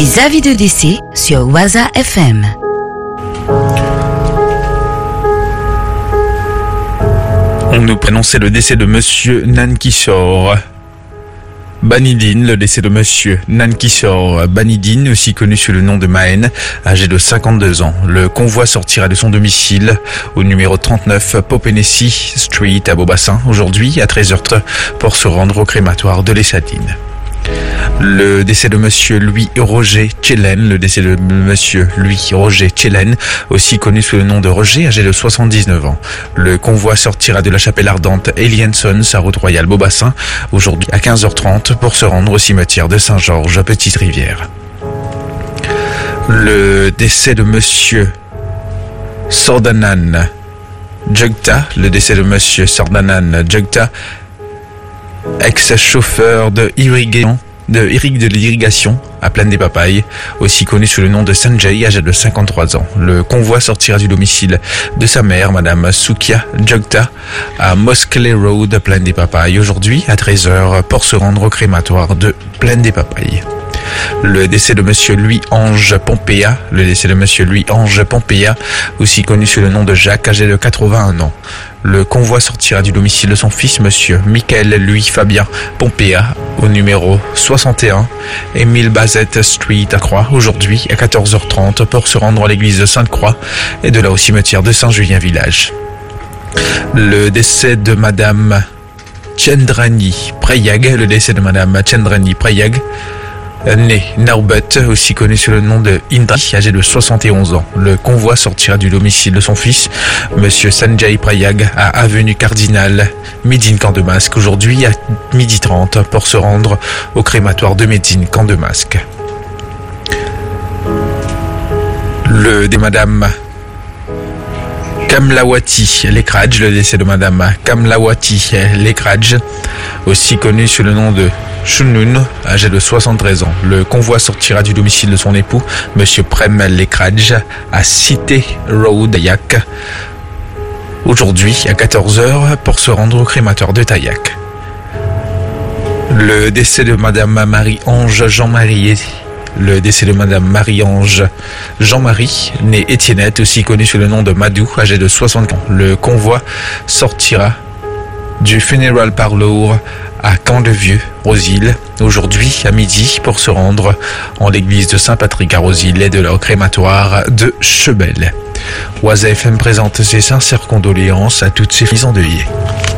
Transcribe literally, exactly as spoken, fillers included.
Les avis de décès sur Waza F M. On nous annonçait le décès de Monsieur Nankishore Banidine, le décès de Monsieur Nankishore Banidine, aussi connu sous le nom de Mahen, âgé de cinquante-deux ans. Le convoi sortira de son domicile au numéro trente-neuf Popeniesi Street à Beaubassin aujourd'hui à treize heures trente pour se rendre au crématoire de l'Essadine. Le décès de Monsieur Louis Roger Tchelen, le décès de Monsieur Louis Roger Tchelen, aussi connu sous le nom de Roger, âgé de soixante-dix-neuf ans. Le convoi sortira de la chapelle ardente Elienson, sa route royale Beaubassin, aujourd'hui à quinze heures trente pour se rendre au cimetière de Saint-Georges, Petite-Rivière. Le décès de Monsieur Sordanan Jugta, le décès de Monsieur Sordanan Jugta, ex-chauffeur de irrigation, de Eric de l'irrigation à Plaine des Papayes, aussi connu sous le nom de Sanjay, âgé de cinquante-trois ans. Le convoi sortira du domicile de sa mère, Madame Sukia Jugta, à Moscley Road, Plaine des Papayes, aujourd'hui à treize heures pour se rendre au crématoire de Plaine des Papayes. Le décès de Monsieur Louis-Ange Pompéa, le décès de Monsieur Louis-Ange Pompéa, aussi connu sous le nom de Jacques, âgé de quatre-vingt-un ans. Le convoi sortira du domicile de son fils, Monsieur Michael Louis-Fabien Pompéa, au numéro soixante et un, Émile Bazette Street à Croix, aujourd'hui à quatorze heures trente pour se rendre à l'église de Sainte-Croix et de là au cimetière de Saint-Julien-Village. Le décès de Madame Chandrani Prayag, le décès de Madame Chandrani Prayag, née Narbut, aussi connu sous le nom de Indra, âgé de soixante et onze ans. Le convoi sortira du domicile de son fils, Monsieur Sanjay Prayag, à avenue Cardinal, Médine Camp de Masque, aujourd'hui à midi trente pour se rendre au crématoire de Médine Camp de Masque. Le de Madame Kamlawati Lekradj, le décès de Madame Kamlawati Lekradj, aussi connue sous le nom de Shunun, âgé de soixante-treize ans. Le convoi sortira du domicile de son époux, Monsieur Prem Lekradj, à Cité Road, Tayac, aujourd'hui à quatorze heures pour se rendre au crématoire de Tayac. Le décès de Madame Marie-Ange Jean-Marie Le décès de Madame Marie-Ange Jean-Marie, née Étiennette, aussi connue sous le nom de Madou, âgée de soixante ans. Le convoi sortira du Funeral Parlour à Camp-de-Vieux, Rosille, aujourd'hui à midi pour se rendre en l'église de Saint-Patrick à Rosille et de leur crématoire de Chebel. Waza F M présente ses sincères condoléances à toutes ces familles endeuillées.